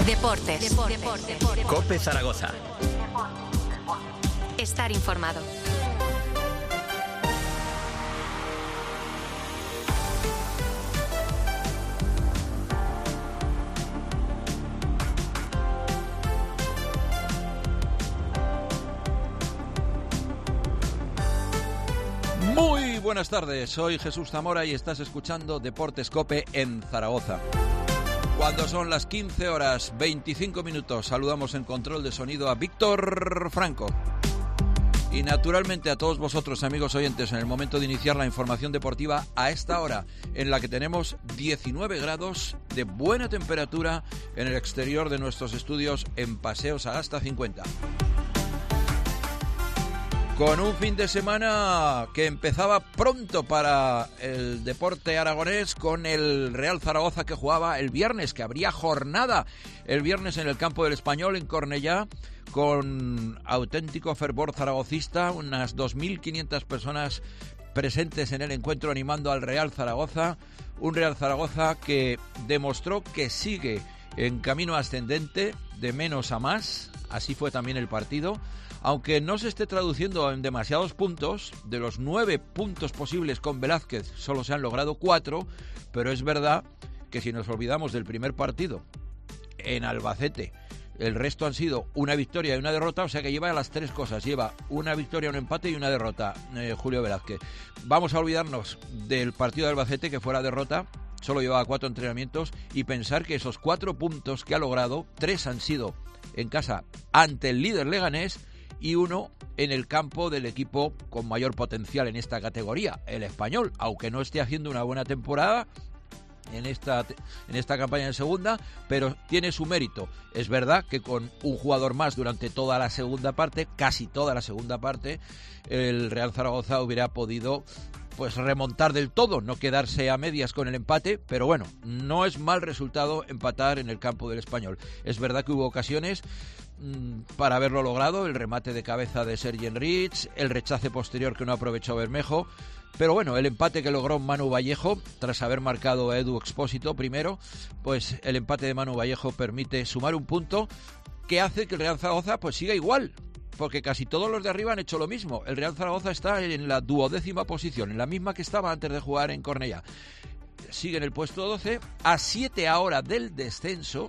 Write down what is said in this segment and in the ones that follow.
Deportes. COPE Zaragoza. Estar informado. Muy buenas tardes, soy Jesús Zamora y estás escuchando Deportes COPE en Zaragoza. Cuando son las 15 horas 25 minutos, saludamos en control de sonido a Víctor Franco. Y naturalmente a todos vosotros, amigos oyentes, en el momento de iniciar la información deportiva a esta hora, en la que tenemos 19 grados de buena temperatura en el exterior de nuestros estudios en Paseo Sagasta 50. Con un fin de semana que empezaba pronto para el deporte aragonés, con el Real Zaragoza que jugaba el viernes, que habría jornada el viernes en el campo del Español en Cornellá, con auténtico fervor zaragocista, unas 2.500 personas presentes en el encuentro animando al Real Zaragoza, un Real Zaragoza que demostró que sigue en camino ascendente, de menos a más, así fue también el partido. Aunque no se esté traduciendo en demasiados puntos, de los 9 puntos posibles con Velázquez solo se han logrado 4, pero es verdad que si nos olvidamos del primer partido en Albacete, el resto han sido una victoria y una derrota, o sea que lleva las tres cosas, lleva una victoria, un empate y una derrota, Julio Velázquez. Vamos a olvidarnos del partido de Albacete, que fue la derrota, solo llevaba 4 entrenamientos, y pensar que esos 4 puntos que ha logrado, 3 han sido en casa ante el líder leganés, y 1 en el campo del equipo con mayor potencial en esta categoría, el Español, aunque no esté haciendo una buena temporada en esta campaña en segunda, pero tiene su mérito. Es verdad que con un jugador más durante toda la segunda parte, casi toda la segunda parte, el Real Zaragoza hubiera podido pues remontar del todo, no quedarse a medias con el empate, pero bueno, no es mal resultado empatar en el campo del Español. Es verdad que hubo ocasiones para haberlo logrado, el remate de cabeza de Sergi Enrich, el rechace posterior que no aprovechó Bermejo, pero bueno, el empate que logró Manu Vallejo, tras haber marcado a Edu Expósito primero, pues el empate de Manu Vallejo permite sumar un punto que hace que el Real Zaragoza pues siga igual, porque casi todos los de arriba han hecho lo mismo. El Real Zaragoza está en la 12ª posición, en la misma que estaba antes de jugar en Cornellá. Sigue en el puesto 12, a 7 ahora del descenso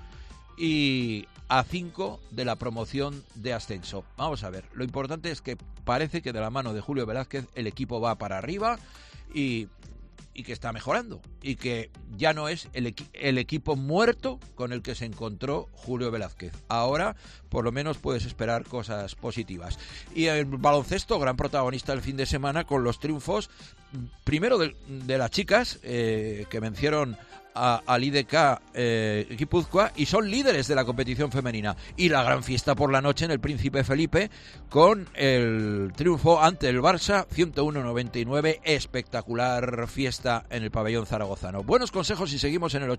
y a 5 de la promoción de ascenso. Vamos a ver, lo importante es que parece que de la mano de Julio Velázquez el equipo va para arriba y que está mejorando, y que ya no es el equipo muerto con el que se encontró Julio Velázquez. Ahora, por lo menos, puedes esperar cosas positivas. Y el baloncesto, gran protagonista del fin de semana, con los triunfos, primero de las chicas, que vencieron al IDK Guipúzcoa y son líderes de la competición femenina, y la gran fiesta por la noche en el Príncipe Felipe con el triunfo ante el Barça 101-99, espectacular fiesta en el pabellón zaragozano. Buenos consejos y seguimos en el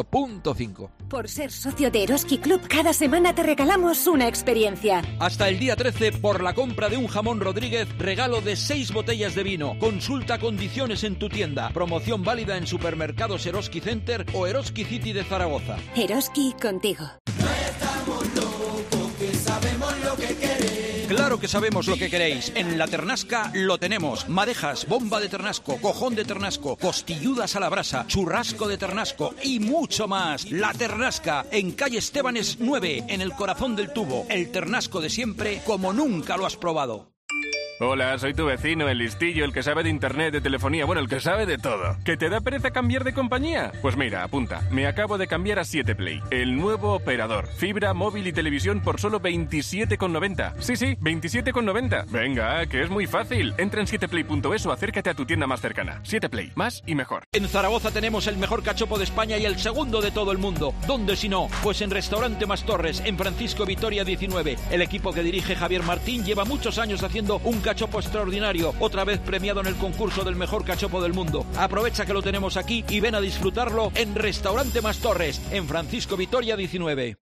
88.5. Por ser socio de Eroski Club, cada semana te regalamos una experiencia. Hasta el día 13, por la compra de un jamón Rodríguez, regalo de 6 botellas de vino. Consulta condiciones en tu tienda. Promoción válida en supermercados Eroski Center o Eroski City de Zaragoza. Eroski, contigo. No estamos locos, que sabemos lo que queréis. Claro que sabemos lo que queréis. En La Ternasca lo tenemos. Madejas, bomba de ternasco, cojón de ternasco, costilludas a la brasa, churrasco de ternasco y mucho más. La Ternasca, en calle Estebanes 9, en el corazón del tubo. El ternasco de siempre, como nunca lo has probado. Hola, soy tu vecino, el listillo, el que sabe de internet, de telefonía, bueno, el que sabe de todo. ¿Que te da pereza cambiar de compañía? Pues mira, apunta, me acabo de cambiar a 7play, el nuevo operador. Fibra, móvil y televisión por solo 27,90. Sí, 27,90. Venga, que es muy fácil. Entra en 7play.es o acércate a tu tienda más cercana. 7play, más y mejor. En Zaragoza tenemos el mejor cachopo de España y el segundo de todo el mundo. ¿Dónde si no? Pues en Restaurante Mas Torres, en Francisco Vitoria 19. El equipo que dirige Javier Martín lleva muchos años haciendo un cachopo extraordinario, otra vez premiado en el concurso del mejor cachopo del mundo. Aprovecha que lo tenemos aquí y ven a disfrutarlo en Restaurante Mas Torres, en Francisco Vitoria 19.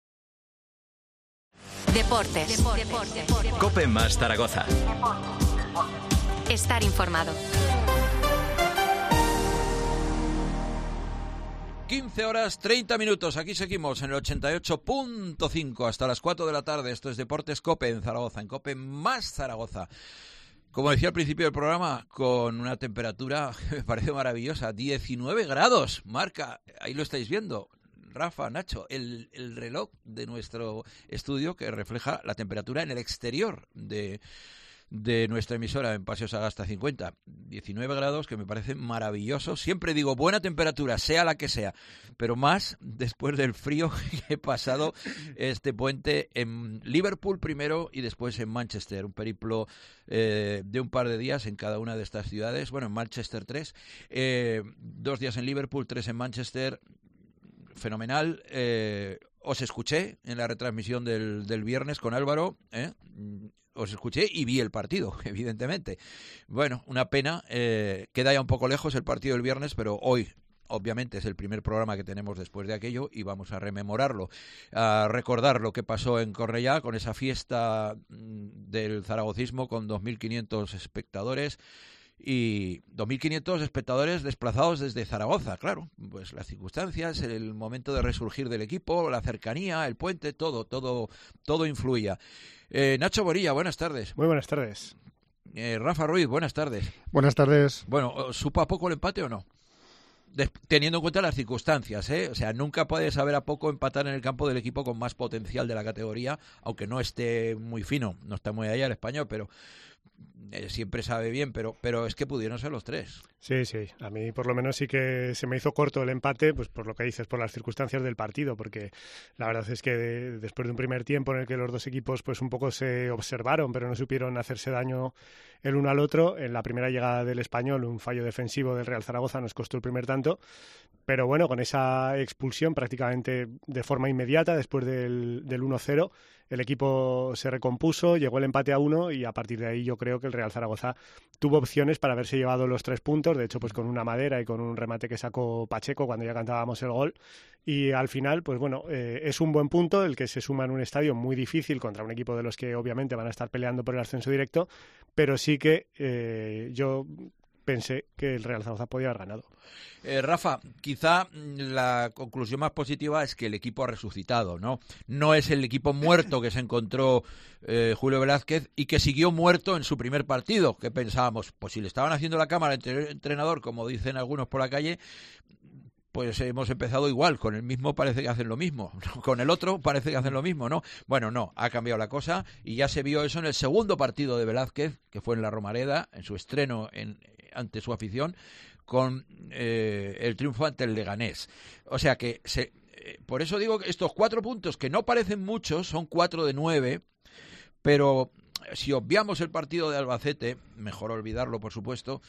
Deportes. COPE más Zaragoza. Estar informado. 15 horas 30 minutos. Aquí seguimos en el 88.5 hasta las 4 de la tarde. Esto es Deportes COPE en Zaragoza, en COPE más Zaragoza. Como decía al principio del programa, con una temperatura que me parece maravillosa, 19 grados, marca, ahí lo estáis viendo, Rafa, Nacho, el reloj de nuestro estudio que refleja la temperatura en el exterior de nuestra emisora en Paseo Sagasta 50. 19 grados que me parece maravilloso. Siempre digo buena temperatura, sea la que sea, pero más después del frío que he pasado este puente en Liverpool primero y después en Manchester. Un periplo de un par de días en cada una de estas ciudades. Bueno, en Manchester 3, 2 días en Liverpool, 3 en Manchester. Fenomenal. Os escuché en la retransmisión del viernes con Álvaro, os escuché y vi el partido, evidentemente. Bueno, una pena, queda ya un poco lejos el partido del viernes, pero hoy obviamente es el primer programa que tenemos después de aquello y vamos a rememorarlo, a recordar lo que pasó en Cornellá con esa fiesta del zaragocismo con 2.500 espectadores. Y 2.500 espectadores desplazados desde Zaragoza, claro, pues las circunstancias, el momento de resurgir del equipo, la cercanía, el puente, todo influía. Nacho Borilla, buenas tardes. Muy buenas tardes. Rafa Ruiz, buenas tardes. Buenas tardes. Bueno, ¿supo a poco el empate o no? Teniendo en cuenta las circunstancias, o sea, nunca puede saber a poco empatar en el campo del equipo con más potencial de la categoría, aunque no esté muy fino, no está muy allá el Español, pero siempre sabe bien, pero es que pudieron ser los tres. Sí, a mí por lo menos sí que se me hizo corto el empate, pues por lo que dices, por las circunstancias del partido, porque la verdad es que después de un primer tiempo en el que los dos equipos pues un poco se observaron, pero no supieron hacerse daño el uno al otro, en la primera llegada del Español, un fallo defensivo del Real Zaragoza nos costó el primer tanto, pero bueno, con esa expulsión prácticamente de forma inmediata, después del 1-0, el equipo se recompuso, llegó el empate a 1 y a partir de ahí yo creo que el Real Zaragoza tuvo opciones para haberse llevado los 3 puntos, de hecho pues con una madera y con un remate que sacó Pacheco cuando ya cantábamos el gol, y al final pues bueno, es un buen punto el que se suma en un estadio muy difícil contra un equipo de los que obviamente van a estar peleando por el ascenso directo, pero sí que yo pensé que el Real Zaragoza podía haber ganado. Rafa, quizá la conclusión más positiva es que el equipo ha resucitado, ¿no? No es el equipo muerto que se encontró Julio Velázquez y que siguió muerto en su primer partido, que pensábamos, pues si le estaban haciendo la cámara al entrenador, como dicen algunos por la calle, pues hemos empezado igual, con el mismo parece que hacen lo mismo, con el otro parece que hacen lo mismo, ¿no? Bueno, no, ha cambiado la cosa y ya se vio eso en el segundo partido de Velázquez, que fue en la Romareda, en su estreno ante su afición, con el triunfo ante el Leganés. O sea que, por eso digo que estos 4 puntos, que no parecen muchos, son 4 de 9, pero si obviamos el partido de Albacete, mejor olvidarlo por supuesto,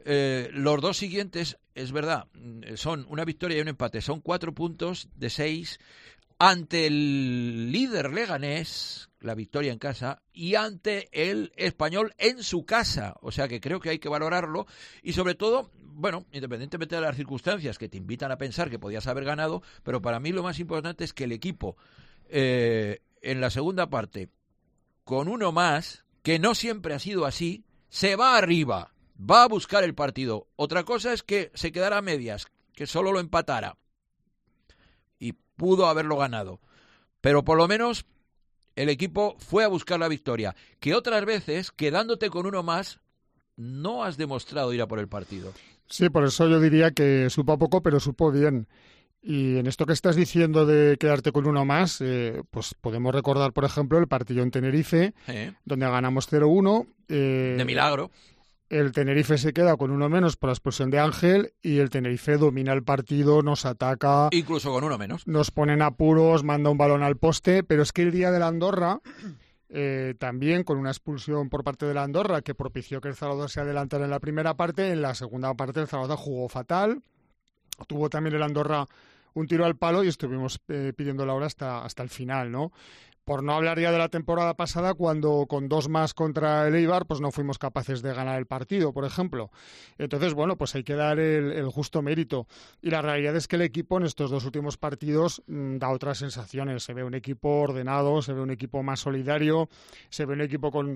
los 2 siguientes, es verdad, son una victoria y un empate, son 4 puntos de 6 ante el líder Leganés, la victoria en casa, y ante el Español en su casa. O sea que creo que hay que valorarlo y sobre todo, bueno, independientemente de las circunstancias que te invitan a pensar que podías haber ganado, pero para mí lo más importante es que el equipo en la segunda parte, con uno más, que no siempre ha sido así, se va arriba, va a buscar el partido. Otra cosa es que se quedara a medias, que solo lo empatara y pudo haberlo ganado, pero por lo menos el equipo fue a buscar la victoria, que otras veces, quedándote con uno más, no has demostrado ir a por el partido. Sí, por eso yo diría que supo a poco, pero supo bien. Y en esto que estás diciendo de quedarte con uno más, pues podemos recordar, por ejemplo, el partido en Tenerife, donde ganamos 0-1. De milagro. El Tenerife se queda con uno menos por la expulsión de Ángel y el Tenerife domina el partido, nos ataca. Incluso con uno menos. Nos ponen apuros, manda un balón al poste, pero es que el día de la Andorra, también con una expulsión por parte de la Andorra que propició que el Zaragoza se adelantara en la primera parte, en la segunda parte el Zaragoza jugó fatal. Tuvo también el Andorra un tiro al palo y estuvimos pidiendo la hora hasta el final, ¿no? Por no hablar ya de la temporada pasada, cuando con 2 más contra el Eibar, pues no fuimos capaces de ganar el partido, por ejemplo. Entonces, bueno, pues hay que dar el justo mérito. Y la realidad es que el equipo en estos 2 últimos partidos da otras sensaciones. Se ve un equipo ordenado, se ve un equipo más solidario, se ve un equipo con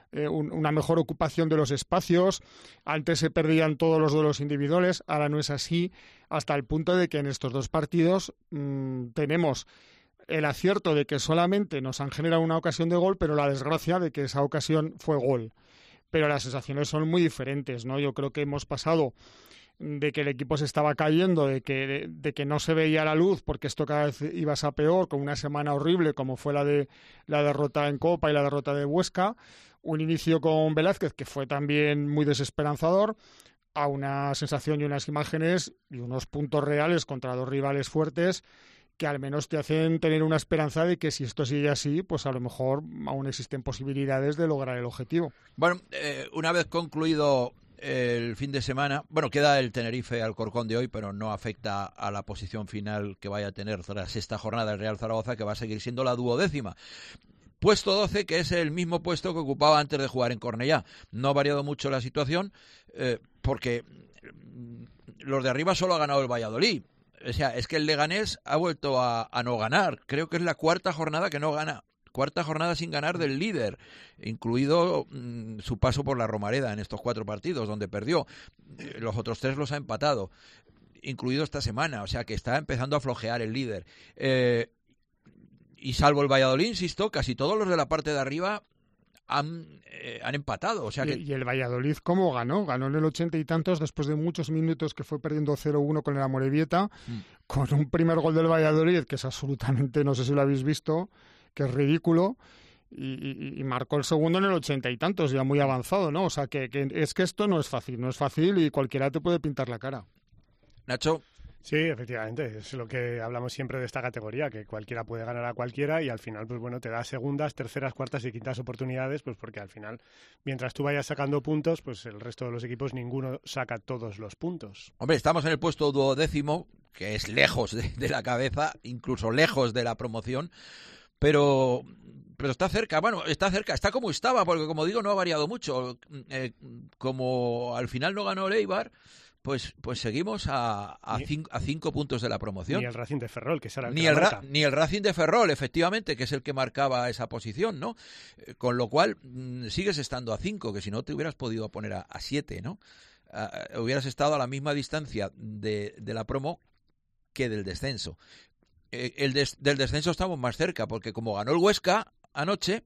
una mejor ocupación de los espacios. Antes se perdían todos los duelos individuales, ahora no es así, hasta el punto de que en estos dos partidos tenemos el acierto de que solamente nos han generado una ocasión de gol, pero la desgracia de que esa ocasión fue gol. Pero las sensaciones son muy diferentes, ¿no? Yo creo que hemos pasado de que el equipo se estaba cayendo, de que no se veía la luz porque esto cada vez iba a peor, con una semana horrible como fue la derrota en Copa y la derrota de Huesca, un inicio con Velázquez que fue también muy desesperanzador, a una sensación y unas imágenes y unos puntos reales contra dos rivales fuertes que al menos te hacen tener una esperanza de que si esto sigue así, pues a lo mejor aún existen posibilidades de lograr el objetivo. Bueno, una vez concluido el fin de semana, bueno, queda el Tenerife Alcorcón de hoy, pero no afecta a la posición final que vaya a tener tras esta jornada el Real Zaragoza, que va a seguir siendo la 12ª. Puesto 12, que es el mismo puesto que ocupaba antes de jugar en Cornellá. No ha variado mucho la situación, porque los de arriba solo ha ganado el Valladolid. O sea, es que el Leganés ha vuelto a no ganar. Creo que es la cuarta jornada que no gana. Cuarta jornada sin ganar del líder, incluido su paso por la Romareda en estos 4 partidos, donde perdió. Los otros 3 los ha empatado, incluido esta semana. O sea, que está empezando a flojear el líder. Y salvo el Valladolid, insisto, casi todos los de la parte de arriba han empatado. O sea que... Y el Valladolid, ¿cómo ganó? Ganó en el 80 y tantos, después de muchos minutos que fue perdiendo 0-1 con el Amorebieta, con un primer gol del Valladolid, que es absolutamente, no sé si lo habéis visto, que es ridículo, y marcó el segundo en el 80 y tantos, ya muy avanzado, ¿no? O sea, que es que esto no es fácil y cualquiera te puede pintar la cara. Nacho. Sí, efectivamente, es lo que hablamos siempre de esta categoría, que cualquiera puede ganar a cualquiera y al final, pues bueno, te da segundas, terceras, cuartas y quintas oportunidades, pues porque al final, mientras tú vayas sacando puntos, pues el resto de los equipos ninguno saca todos los puntos. Hombre, estamos en el puesto 12º, que es lejos de la cabeza, incluso lejos de la promoción, pero está cerca, está como estaba, porque como digo, no ha variado mucho. Como al final no ganó el Eibar, pues seguimos a 5 puntos de la promoción. Ni el Racing de Ferrol, que será ni el Racing de Ferrol, efectivamente, que es el que marcaba esa posición, ¿no? Con lo cual sigues estando a 5, que si no te hubieras podido poner a 7, ¿no? Hubieras estado a la misma distancia de la promo que del descenso. Del descenso estamos más cerca, porque como ganó el Huesca anoche,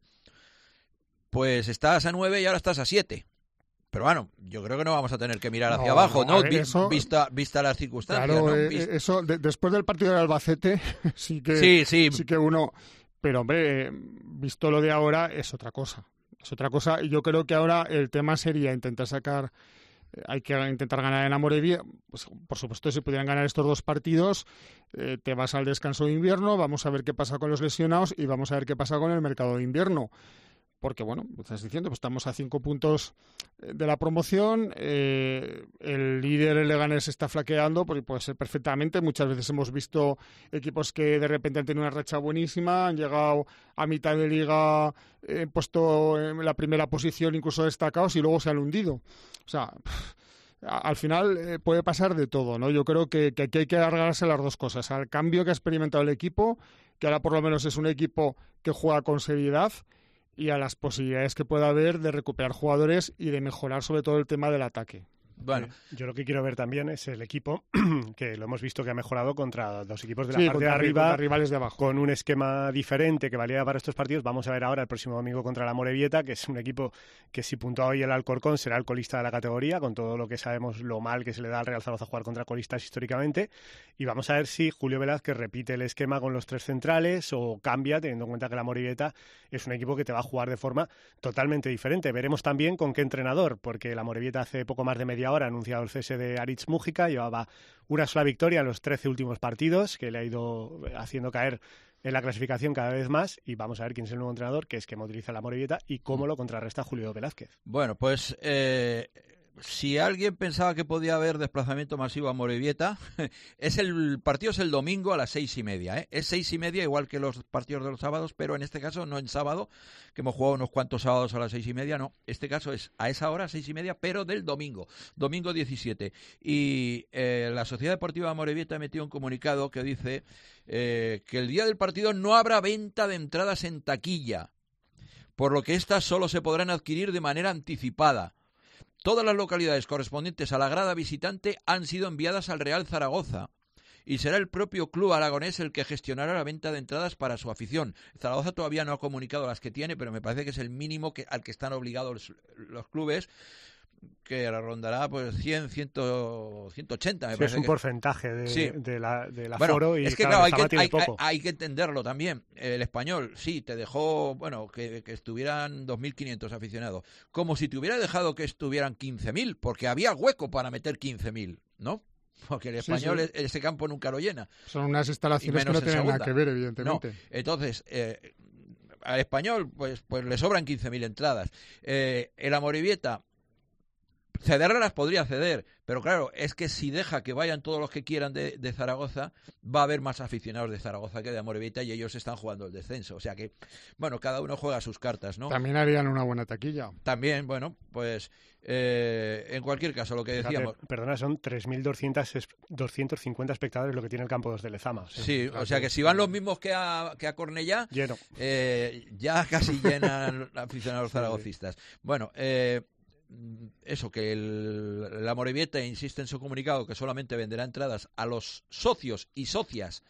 pues estás a 9 y ahora estás a 7. Pero bueno, yo creo que no vamos a tener que mirar hacia abajo, ¿no? Vista las circunstancias. Claro, ¿no? eso, después del partido del Albacete, sí que uno... Pero hombre, visto lo de ahora, es otra cosa. Y yo creo que ahora el tema sería intentar sacar... Hay que intentar ganar en Amorebieta. Pues, por supuesto, si pudieran ganar estos 2 partidos, te vas al descanso de invierno, vamos a ver qué pasa con los lesionados y vamos a ver qué pasa con el mercado de invierno. Porque, bueno, estás diciendo, pues estamos a 5 puntos de la promoción, el líder, el Leganés, está flaqueando, porque puede ser perfectamente. Muchas veces hemos visto equipos que de repente han tenido una racha buenísima, han llegado a mitad de liga, puesto en la primera posición, incluso destacados, y luego se han hundido. O sea, al final puede pasar de todo, ¿no? Yo creo que aquí hay que agarrarse las dos cosas. Al cambio que ha experimentado el equipo, que ahora por lo menos es un equipo que juega con seriedad, y a las posibilidades que pueda haber de recuperar jugadores y de mejorar sobre todo el tema del ataque. Bueno, yo lo que quiero ver también es el equipo, que lo hemos visto que ha mejorado contra los equipos de la parte de arriba, rivales de abajo, con un esquema diferente que valía para estos partidos. Vamos a ver ahora el próximo domingo contra la Amorebieta, que es un equipo que si puntúa hoy el Alcorcón será el colista de la categoría, con todo lo que sabemos lo mal que se le da al Real Zaragoza jugar contra colistas históricamente. Y vamos a ver si Julio Velázquez repite el esquema con los 3 centrales o cambia, teniendo en cuenta que la Amorebieta es un equipo que te va a jugar de forma totalmente diferente. Veremos también con qué entrenador, porque la Amorebieta hace poco más de media hora ha anunciado el cese de Aritz Mújica, llevaba una sola victoria en los 13 últimos partidos, que le ha ido haciendo caer en la clasificación cada vez más, y vamos a ver quién es el nuevo entrenador, que esquema utiliza la Amorebieta y cómo lo contrarresta Julio Velázquez. Bueno, pues si alguien pensaba que podía haber desplazamiento masivo a Amorebieta, el partido es el domingo a las 6:30, ¿eh? Es 6:30, igual que los partidos de los sábados, pero en este caso no en sábado, que hemos jugado unos cuantos sábados a las 6:30, no. Este caso es a esa hora, 6:30, pero del domingo 17. Y la Sociedad Deportiva Amorebieta ha emitido un comunicado que dice que el día del partido no habrá venta de entradas en taquilla, por lo que estas solo se podrán adquirir de manera anticipada. Todas las localidades correspondientes a la grada visitante han sido enviadas al Real Zaragoza y será el propio club aragonés el que gestionará la venta de entradas para su afición. Zaragoza todavía no ha comunicado las que tiene, pero me parece que es el mínimo al que están obligados los clubes, que rondará pues 100, 180, me parece. Es un porcentaje del aforo, bueno, y es que claro, hay que entenderlo también. El Español, sí, te dejó, bueno, que estuvieran 2.500 aficionados, como si te hubiera dejado que estuvieran 15.000, porque había hueco para meter 15.000, ¿no? Porque el Español, ese campo nunca lo llena. Son unas instalaciones que no tienen nada que ver, evidentemente. No. Entonces, al Español, pues le sobran 15.000 entradas. El Amorebieta, cederlas las podría ceder, pero claro, es que si deja que vayan todos los que quieran de Zaragoza, va a haber más aficionados de Zaragoza que de Amorebieta, y ellos están jugando el descenso. O sea que, bueno, cada uno juega sus cartas, ¿no? También harían una buena taquilla. También, bueno, pues en cualquier caso, lo que decíamos... Perdona, son 3.250 espectadores lo que tiene el campo 2 de Lezama. Sí, o sea que si van los mismos que a Cornellá, lleno. Ya casi llenan aficionados zaragocistas. Bueno, eso, que la Amorebieta insiste en su comunicado que solamente venderá entradas a los socios y socias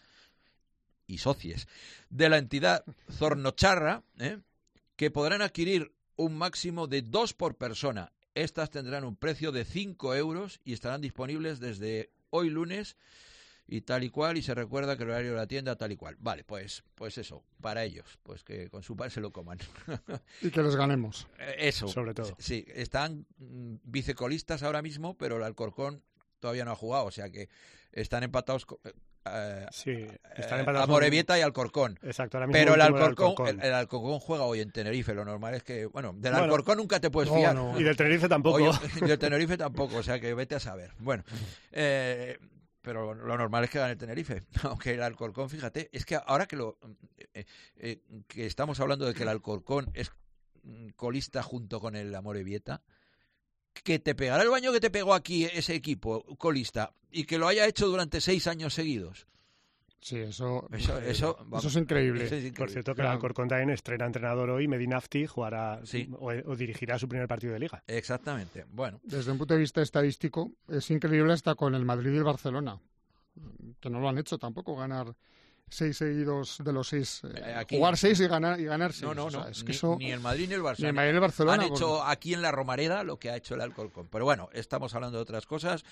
de la entidad zornocharra, que podrán adquirir un máximo de 2 por persona. Estas tendrán un precio de 5 euros y estarán disponibles desde hoy lunes y tal y cual, y se recuerda que el horario de la tienda tal y cual. Vale, pues eso, para ellos, pues que con su pan se lo coman. Y que les ganemos. Eso. Sobre todo. Sí, están vicecolistas ahora mismo, pero el Alcorcón todavía no ha jugado, o sea que están empatados están empatados Amorebieta y Alcorcón. Exacto, ahora mismo pero el Alcorcón juega hoy en Tenerife. Lo normal es que, del Alcorcón nunca te puedes fiar. No. Y del Tenerife tampoco. Y del Tenerife tampoco, o sea que vete a saber. Bueno, pero lo normal es que gane el Tenerife, aunque el Alcorcón, fíjate, es que ahora que que estamos hablando de que el Alcorcón es colista junto con el Amorebieta, que te pegará el baño que te pegó aquí ese equipo colista y que lo haya hecho durante 6 años seguidos. Sí, eso es increíble. Eso es increíble. Por cierto, que el Alcorcón también estrena entrenador hoy. Medinafti jugará o dirigirá su primer partido de Liga. Exactamente. Bueno, desde un punto de vista estadístico, es increíble hasta con el Madrid y el Barcelona, que no lo han hecho tampoco, ganar 6 seguidos de los 6. Jugar 6 y ganar 6. No. O sea, es que ni el Madrid ni el Barcelona. Ni el Madrid ni el Barcelona. Han hecho aquí en la Romareda lo que ha hecho el Alcorcón. Pero bueno, estamos hablando de otras cosas.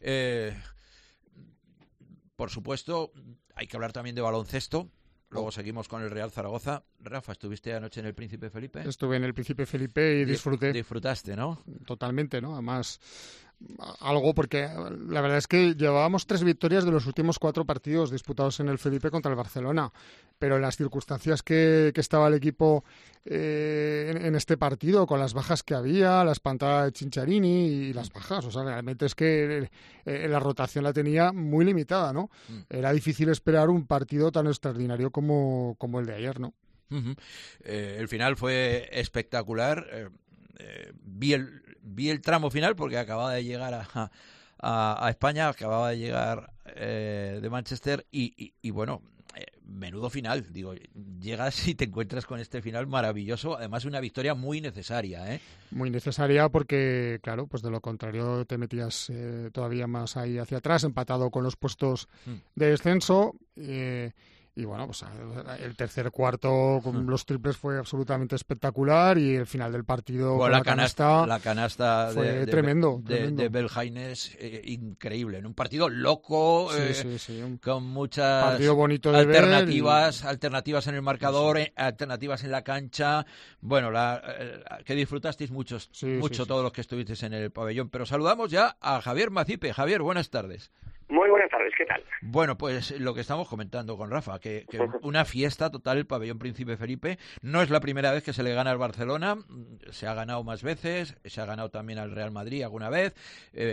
Por supuesto, hay que hablar también de baloncesto. Luego seguimos con el Real Zaragoza. Rafa, ¿estuviste anoche en el Príncipe Felipe? Estuve en el Príncipe Felipe y disfruté. Disfrutaste, ¿no? Totalmente, ¿no? Además, algo porque la verdad es que llevábamos 3 victorias de los últimos 4 partidos disputados en el Felipe contra el Barcelona, pero en las circunstancias que estaba el equipo en este partido, con las bajas que había, la espantada de Cinciarini y las bajas, o sea, realmente es que la rotación la tenía muy limitada, ¿no? Era difícil esperar un partido tan extraordinario como el de ayer, ¿no? El final fue espectacular. Vi el tramo final porque acababa de llegar a España, acababa de llegar de Manchester y bueno, menudo final, digo, llegas y te encuentras con este final maravilloso, además una victoria muy necesaria, Muy necesaria porque, claro, pues de lo contrario te metías todavía más ahí hacia atrás, empatado con los puestos de descenso. Y bueno, pues el tercer cuarto con los triples fue absolutamente espectacular y el final del partido con la canasta fue tremendo. De Belhaines, increíble. En un partido loco, sí. con muchas partido bonito de alternativas en el marcador, alternativas en la cancha. Bueno, que disfrutasteis mucho todos los que estuvisteis en el pabellón. Pero saludamos ya a Javier Macipe. Javier, buenas tardes. Muy buenas tardes, ¿qué tal? Bueno, pues lo que estamos comentando con Rafa, que una fiesta total el pabellón Príncipe Felipe. No es la primera vez que se le gana al Barcelona, se ha ganado más veces, se ha ganado también al Real Madrid alguna vez,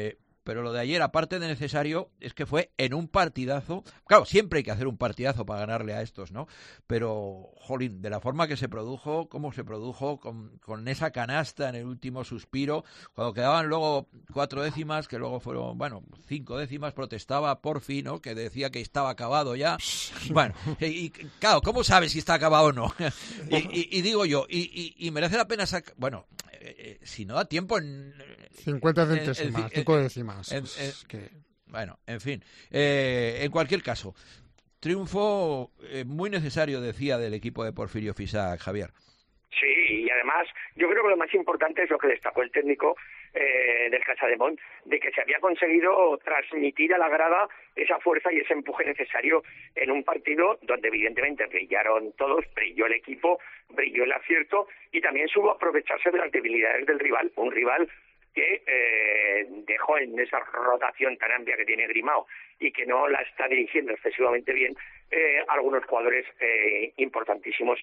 pero lo de ayer, aparte de necesario, es que fue en un partidazo. Claro, siempre hay que hacer un partidazo para ganarle a estos, ¿no? Pero, jolín, de la forma que se produjo, cómo se produjo, con esa canasta en el último suspiro, cuando quedaban luego 4 décimas, que luego fueron, 5 décimas, protestaba Porfi, ¿no? Que decía que estaba acabado ya. Bueno, y claro, ¿cómo sabes si está acabado o no? y digo yo, y merece la pena sacar, si no da tiempo en 50 centésimas, 5 décimas. Bueno, en fin. En cualquier caso, triunfo muy necesario, decía, del equipo de Porfirio Fisac, Javier. Sí, y además yo creo que lo más importante es lo que destacó el técnico del Casademont, de que se había conseguido transmitir a la grada esa fuerza y ese empuje necesario en un partido donde evidentemente brillaron todos, brilló el equipo, brilló el acierto y también supo aprovecharse de las debilidades del rival, un rival que dejó en esa rotación tan amplia que tiene Grimao y que no la está dirigiendo excesivamente bien, algunos jugadores importantísimos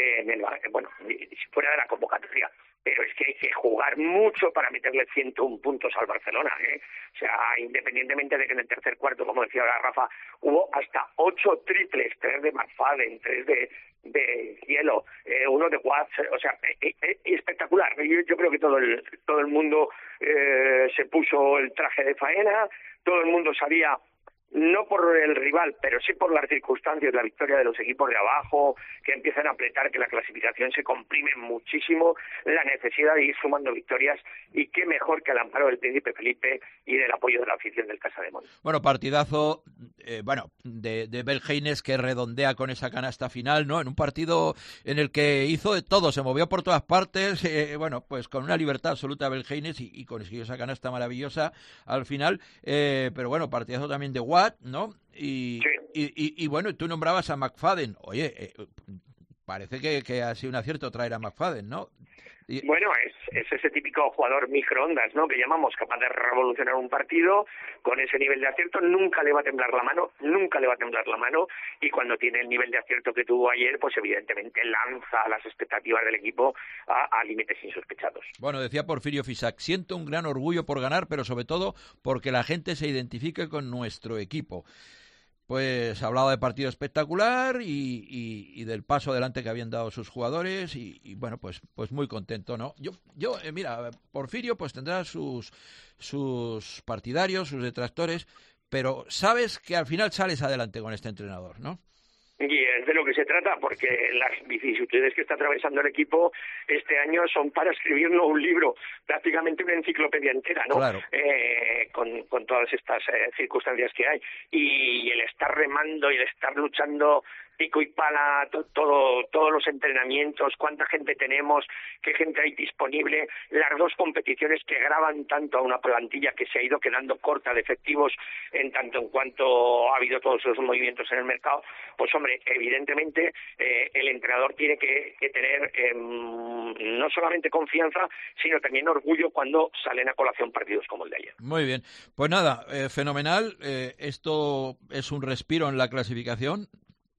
fuera de la convocatoria. Pero es que hay que jugar mucho para meterle 101 puntos al Barcelona, ¿eh? O sea, independientemente de que en el tercer cuarto, como decía ahora Rafa, hubo hasta 8 triples, 3 de McFadden, 3 de Cielo, 1 de Watts, o sea, espectacular. Yo creo que todo el mundo se puso el traje de faena, todo el mundo sabía, no por el rival, pero sí por las circunstancias, la victoria de los equipos de abajo, que empiezan a apretar, que la clasificación se comprime muchísimo, la necesidad de ir sumando victorias, y qué mejor que al amparo del Príncipe Felipe y del apoyo de la afición del Casademont. Bueno, partidazo, de Belgeines, que redondea con esa canasta final, ¿no? En un partido en el que hizo de todo, se movió por todas partes, pues con una libertad absoluta Belgeines y consiguió esa canasta maravillosa al final, pero bueno, partidazo también de Watt, ¿no? Y bueno, tú nombrabas a McFadden. Oye, parece que ha sido un acierto traer a McFadden, ¿no? Bueno, es ese típico jugador microondas, ¿no?, que llamamos, capaz de revolucionar un partido con ese nivel de acierto. Nunca le va a temblar la mano, y cuando tiene el nivel de acierto que tuvo ayer, pues evidentemente lanza las expectativas del equipo a límites insospechados. Bueno, decía Porfirio Fisac, siento un gran orgullo por ganar, pero sobre todo porque la gente se identifique con nuestro equipo. Pues hablaba de partido espectacular y del paso adelante que habían dado sus jugadores y bueno, pues muy contento, ¿no? Yo mira, Porfirio pues tendrá sus partidarios, sus detractores, pero sabes que al final sales adelante con este entrenador, ¿no? Y es de lo que se trata, porque las vicisitudes que está atravesando el equipo este año son para escribir no un libro, prácticamente una enciclopedia entera, ¿no? Claro. Con todas estas circunstancias que hay. Y el estar remando y el estar luchando pico y pala, todos los entrenamientos, cuánta gente tenemos, qué gente hay disponible, las dos competiciones que graban tanto a una plantilla que se ha ido quedando corta de efectivos en tanto en cuanto ha habido todos esos movimientos en el mercado, pues hombre, evidentemente el entrenador tiene que tener no solamente confianza, sino también orgullo cuando salen a colación partidos como el de ayer. Muy bien, pues nada, fenomenal, esto es un respiro en la clasificación,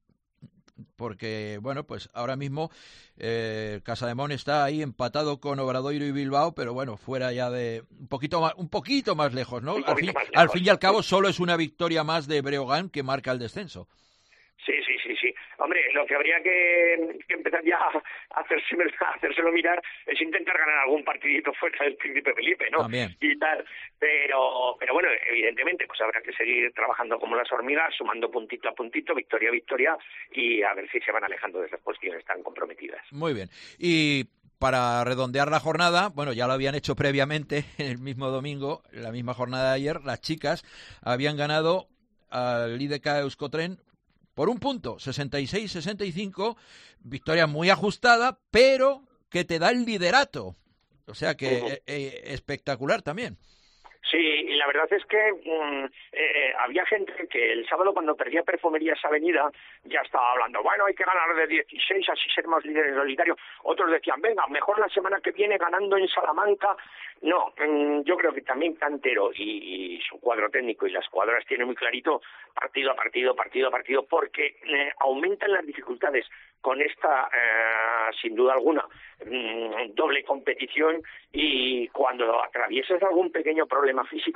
porque, bueno, pues ahora mismo Casademont está ahí empatado con Obradoiro y Bilbao, pero bueno, fuera ya de un poquito más lejos, ¿no? Al fin y al cabo solo es una victoria más de Breogán que marca el descenso. Sí. Hombre, lo que habría que empezar ya a hacérselo mirar es intentar ganar algún partidito fuera del Príncipe Felipe, ¿no? También. Y tal, pero bueno, evidentemente pues habrá que seguir trabajando como las hormigas, sumando puntito a puntito, victoria a victoria, y a ver si se van alejando de esas cuestiones tan comprometidas. Muy bien. Y para redondear la jornada, bueno, ya lo habían hecho previamente el mismo domingo, la misma jornada de ayer, las chicas habían ganado al IDK Euskotren por un punto, 66-65, victoria muy ajustada, pero que te da el liderato. O sea que espectacular también. Sí, y la verdad es que había gente que el sábado cuando perdía Perfumerías Avenida ya estaba hablando, bueno, hay que ganar de 16, así seremos líderes solitarios. Otros decían, venga, mejor la semana que viene ganando en Salamanca. No, yo creo que también Cantero y su cuadro técnico y las jugadoras tienen muy clarito partido a partido, porque aumentan las dificultades con esta, sin duda alguna, doble competición, y cuando atraviesas algún pequeño problema físico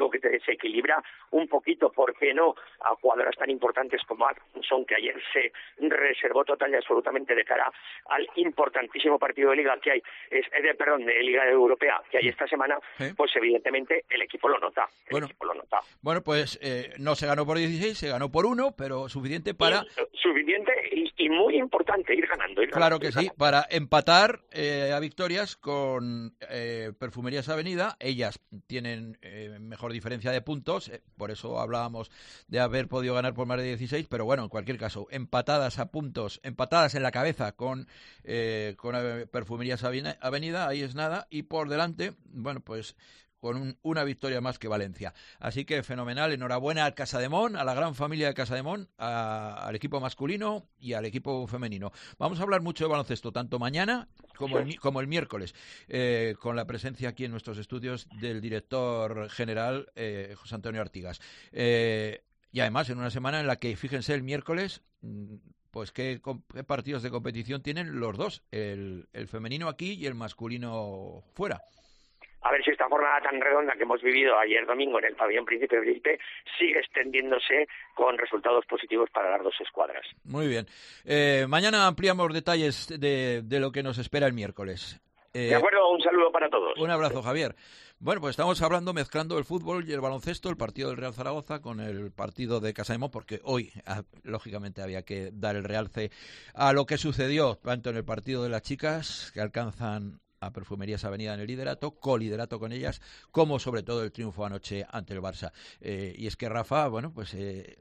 único que te desequilibra un poquito, ¿por qué no?, a jugadoras tan importantes como Atkinson, que ayer se reservó total y absolutamente de cara al importantísimo partido de Liga que hay, de Liga Europea que hay esta semana, pues evidentemente el equipo lo nota. Bueno, pues no se ganó por 16, se ganó por 1, pero suficiente para... Suficiente y muy importante ir ganando. Claro que sí, para empatar a victorias con Perfumerías Avenida. Ellas tienen mejor diferencia de puntos, por eso hablábamos de haber podido ganar por más de 16, pero bueno, en cualquier caso, empatadas a puntos, empatadas en la cabeza con Perfumerías Avenida, ahí es nada, y por delante, bueno, pues con una victoria más que Valencia. Así que fenomenal, enhorabuena al Casademón, a la gran familia de Casademón, al equipo masculino y al equipo femenino. Vamos a hablar mucho de baloncesto, tanto mañana como el miércoles, con la presencia aquí en nuestros estudios del director general, José Antonio Artigas. Y además, en una semana en la que, fíjense, el miércoles... Pues ¿qué partidos de competición tienen los dos? El femenino aquí y el masculino fuera. A ver si esta jornada tan redonda que hemos vivido ayer domingo en el pabellón Príncipe Felipe sigue extendiéndose con resultados positivos para las dos escuadras. Muy bien. Mañana ampliamos detalles de lo que nos espera el miércoles. De acuerdo, un saludo para todos. Un abrazo, Javier. Bueno, pues estamos mezclando el fútbol y el baloncesto, el partido del Real Zaragoza con el partido de Casademón, porque hoy, lógicamente, había que dar el realce a lo que sucedió tanto en el partido de las chicas, que alcanzan a Perfumerías Avenida en el liderato, coliderato con ellas, como sobre todo el triunfo anoche ante el Barça. Y es que, Rafa, bueno, pues...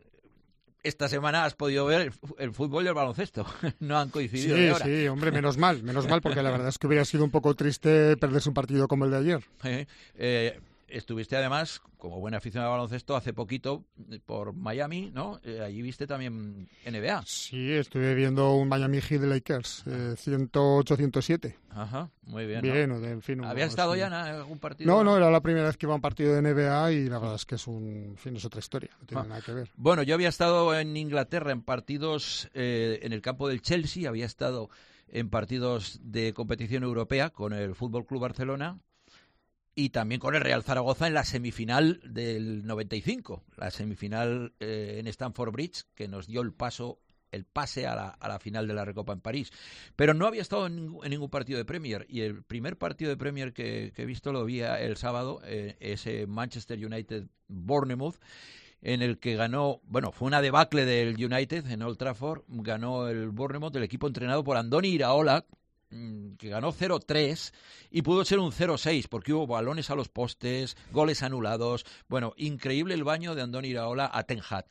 esta semana has podido ver el fútbol y el baloncesto. No han coincidido de hora. Sí, hombre, menos mal, porque la verdad es que hubiera sido un poco triste perderse un partido como el de ayer. Estuviste además, como buena aficionado al baloncesto, hace poquito por Miami, ¿no? Allí viste también NBA. Sí, estuve viendo un Miami Heat Lakers, 108-107. Ajá, muy bien. Bien, ¿no? En fin. ¿Había estado ya en algún partido? No, era la primera vez que iba a un partido de NBA y la verdad es que es otra historia, no tiene nada que ver. Bueno, yo había estado en Inglaterra en partidos en el campo del Chelsea, había estado en partidos de competición europea con el Fútbol Club Barcelona, y también con el Real Zaragoza en la semifinal del 95, la semifinal en Stamford Bridge, que nos dio el pase a la final de la Recopa en París. Pero no había estado en ningún partido de Premier, y el primer partido de Premier que he visto lo vi el sábado, ese Manchester United-Bournemouth, en el que ganó, bueno, fue una debacle del United en Old Trafford, ganó el Bournemouth, el equipo entrenado por Andoni Iraola, que ganó 0-3 y pudo ser un 0-6 porque hubo balones a los postes, goles anulados. Bueno, increíble el baño de Andoni Iraola a Ten Hag,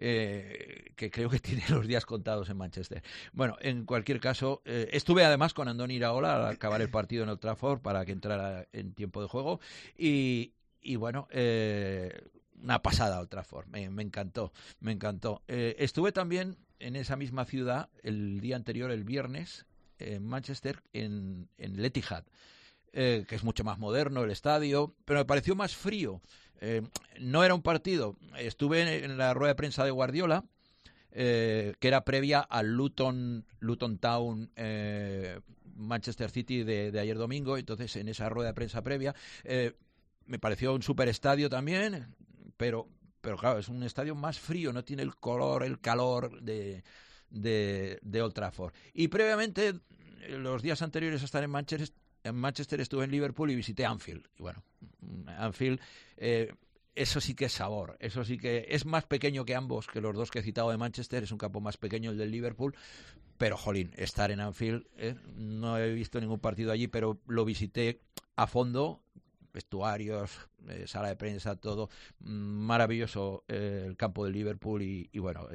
que creo que tiene los días contados en Manchester. Bueno, en cualquier caso, estuve además con Andoni Iraola al acabar el partido en Old Trafford para que entrara en tiempo de juego y bueno, una pasada Old Trafford, me encantó. Estuve también en esa misma ciudad el día anterior, el viernes, en Manchester, en el Etihad, que es mucho más moderno el estadio, pero me pareció más frío. No era un partido. Estuve en la rueda de prensa de Guardiola, que era previa al Luton Town Manchester City de ayer domingo. Entonces, en esa rueda de prensa previa, me pareció un super estadio también, pero claro, es un estadio más frío, no tiene el calor de Old Trafford. Y previamente, los días anteriores a estar en Manchester estuve en Liverpool y visité Anfield. Y bueno, Anfield, eso sí que es sabor, eso sí que es más pequeño que ambos, que los dos que he citado de Manchester, es un campo más pequeño el del Liverpool, pero jolín, estar en Anfield, no he visto ningún partido allí, pero lo visité a fondo, vestuarios, sala de prensa, todo maravilloso, el campo del Liverpool y bueno,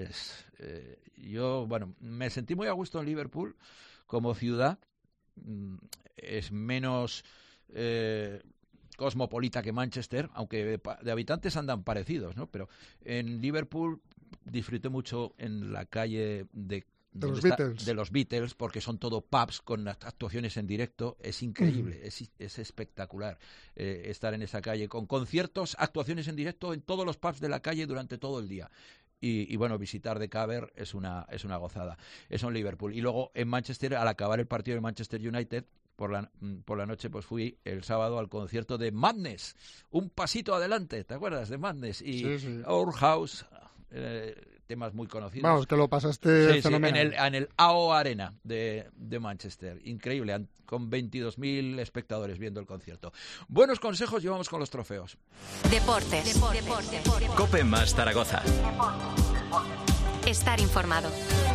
yo me sentí muy a gusto en Liverpool como ciudad. Es menos cosmopolita que Manchester, aunque de habitantes andan parecidos, ¿no? Pero en Liverpool disfruté mucho en la calle de los Beatles, porque son todo pubs con actuaciones en directo. Es increíble, es espectacular estar en esa calle con conciertos, actuaciones en directo en todos los pubs de la calle durante todo el día. Y bueno, visitar The Cavern es una gozada. Eso en Liverpool. Y luego en Manchester, al acabar el partido de Manchester United, por la noche pues fui el sábado al concierto de Madness, un pasito adelante, ¿te acuerdas de Madness? Y Sí. Our House, temas muy conocidos. Vamos, que lo pasaste Sí, fenomenal. en el AO Arena de Manchester. Increíble, con 22.000 espectadores viendo el concierto. Buenos consejos llevamos con los trofeos. Deportes. Cope más Zaragoza. Estar informado.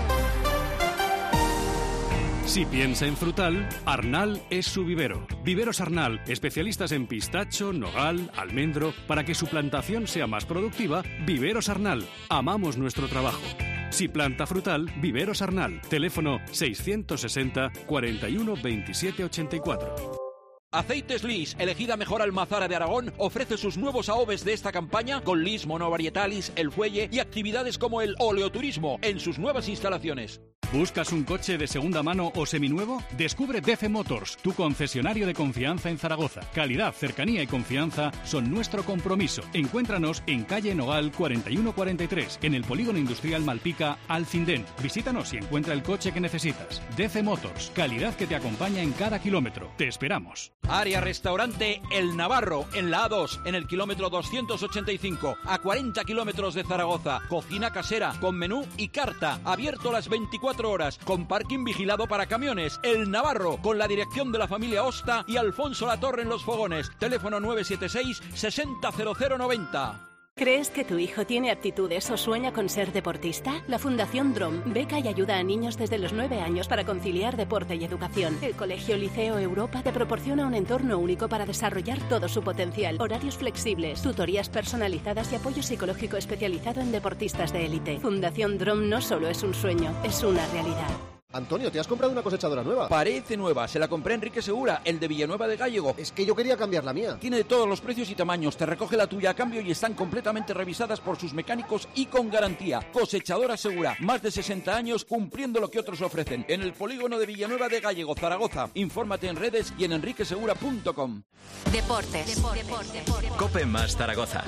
Si piensa en frutal, Arnal es su vivero. Viveros Arnal, especialistas en pistacho, nogal, almendro. Para que su plantación sea más productiva, Viveros Arnal. Amamos nuestro trabajo. Si planta frutal, Viveros Arnal. Teléfono 660 41 27 84. Aceites Lis, elegida mejor almazara de Aragón, ofrece sus nuevos AOVs de esta campaña con Lis monovarietal, el fuelle y actividades como el oleoturismo en sus nuevas instalaciones. ¿Buscas un coche de segunda mano o seminuevo? Descubre DC Motors, tu concesionario de confianza en Zaragoza. Calidad, cercanía y confianza son nuestro compromiso. Encuéntranos en calle Nogal 4143, en el Polígono Industrial Malpica, Alcindén. Visítanos y encuentra el coche que necesitas. DC Motors, calidad que te acompaña en cada kilómetro. Te esperamos. Área Restaurante El Navarro, en la A2, en el kilómetro 285, a 40 kilómetros de Zaragoza. Cocina casera, con menú y carta, abierto las 24 horas, con parking vigilado para camiones. El Navarro, con la dirección de la familia Osta y Alfonso Latorre en los fogones. Teléfono 976 600090. ¿Crees que tu hijo tiene aptitudes o sueña con ser deportista? La Fundación DROM beca y ayuda a niños desde los 9 años para conciliar deporte y educación. El Colegio Liceo Europa te proporciona un entorno único para desarrollar todo su potencial. Horarios flexibles, tutorías personalizadas y apoyo psicológico especializado en deportistas de élite. Fundación DROM no solo es un sueño, es una realidad. Antonio, ¿te has comprado una cosechadora nueva? Parece nueva, se la compré a Enrique Segura, el de Villanueva de Gállego. Es que yo quería cambiar la mía. Tiene de todos los precios y tamaños, te recoge la tuya a cambio y están completamente revisadas por sus mecánicos y con garantía. Cosechadora Segura, más de 60 años cumpliendo lo que otros ofrecen. En el polígono de Villanueva de Gállego, Zaragoza. Infórmate en redes y en enriquesegura.com. Deportes. Cope más Zaragoza.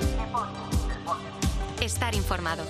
Estar informado.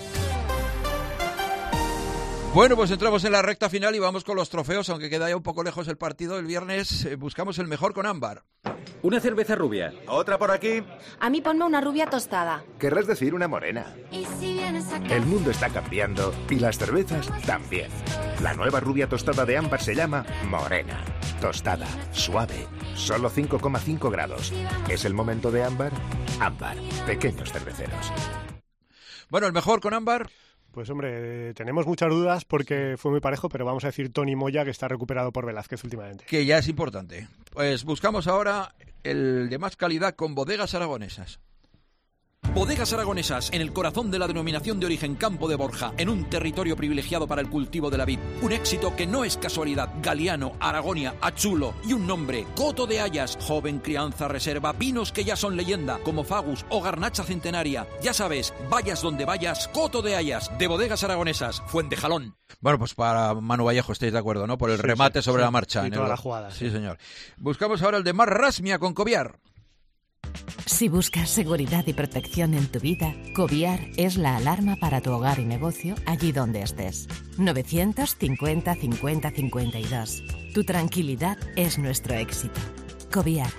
Bueno, pues entramos en la recta final y vamos con los trofeos, aunque queda ya un poco lejos el partido. El viernes buscamos el mejor con Ámbar. Una cerveza rubia. Otra por aquí. A mí ponme una rubia tostada. Querrás decir una morena. El mundo está cambiando y las cervezas también. La nueva rubia tostada de Ámbar se llama Morena. Tostada, suave, solo 5,5 grados. ¿Es el momento de Ámbar? Ámbar, pequeños cerveceros. Bueno, el mejor con Ámbar. Pues hombre, tenemos muchas dudas porque fue muy parejo, pero vamos a decir Tony Moya, que está recuperado por Velázquez últimamente. Que ya es importante. Pues buscamos ahora el de más calidad con Bodegas Aragonesas. Bodegas Aragonesas, en el corazón de la denominación de origen Campo de Borja, en un territorio privilegiado para el cultivo de la vid. Un éxito que no es casualidad. Galiano, Aragonia, Achulo y un nombre, Coto de Hayas, joven crianza reserva, vinos que ya son leyenda, como Fagus o Garnacha Centenaria. Ya sabes, vayas donde vayas, Coto de Hayas, de Bodegas Aragonesas, Fuentejalón. Bueno, pues para Manu Vallejo estáis de acuerdo, ¿no? Por el remate sobre la marcha. Y toda la jugada. Sí, señor. Buscamos ahora el de Mar Rasmia con Coviar. Si buscas seguridad y protección en tu vida, Coviar es la alarma para tu hogar y negocio allí donde estés. 950 50 52. Tu tranquilidad es nuestro éxito. Coviar.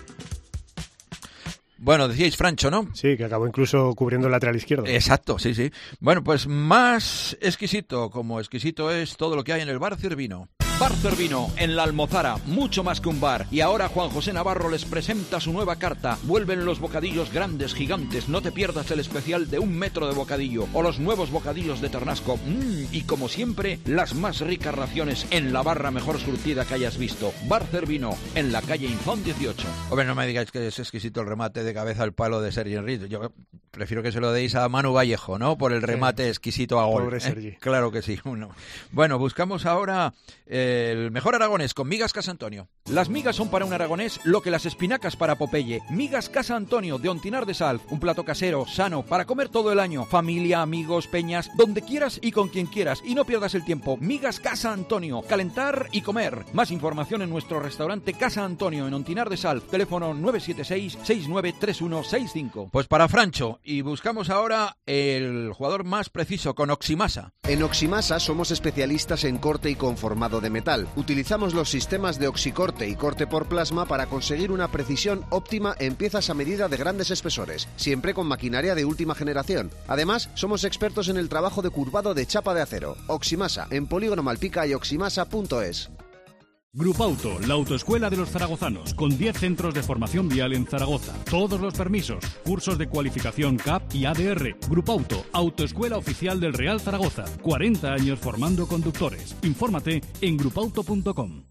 Bueno, decíais Francho, ¿no? Sí, que acabó incluso cubriendo el lateral izquierdo. Exacto, sí, sí. Bueno, pues más exquisito, como exquisito es todo lo que hay en el Bar Cervino. Bar Cervino, en La Almozara, mucho más que un bar. Y ahora Juan José Navarro les presenta su nueva carta. Vuelven los bocadillos grandes, gigantes. No te pierdas el especial de 1 metro de bocadillo. O los nuevos bocadillos de Ternasco. Y como siempre, las más ricas raciones en la barra mejor surtida que hayas visto. Bar Cervino, en la calle Infón 18. Hombre, no me digáis que es exquisito el remate de cabeza al palo de Sergi Enrique. Yo prefiero que se lo deis a Manu Vallejo, ¿no? Por el remate exquisito a gol. Pobre Sergi. Claro que sí. Bueno, buscamos ahora el mejor aragonés con Migas Casa Antonio. Las migas son para un aragonés lo que las espinacas para Popeye. Migas Casa Antonio de Ontinar de Sal, un plato casero, sano, para comer todo el año. Familia, amigos, peñas, donde quieras y con quien quieras. Y no pierdas el tiempo. Migas Casa Antonio, calentar y comer. Más información en nuestro restaurante Casa Antonio en Ontinar de Sal. Teléfono 976 693165. Pues para Francho, y buscamos ahora el jugador más preciso con Oximasa. En Oximasa somos especialistas en corte y conformado de metal. Utilizamos los sistemas de oxicorte y corte por plasma para conseguir una precisión óptima en piezas a medida de grandes espesores, siempre con maquinaria de última generación. Además, somos expertos en el trabajo de curvado de chapa de acero. Oximasa, en Polígono Malpica y oximasa.es. Grupauto, la autoescuela de los zaragozanos, con 10 centros de formación vial en Zaragoza. Todos los permisos, cursos de cualificación CAP y ADR. Grupauto, autoescuela oficial del Real Zaragoza. 40 años formando conductores. Infórmate en grupauto.com.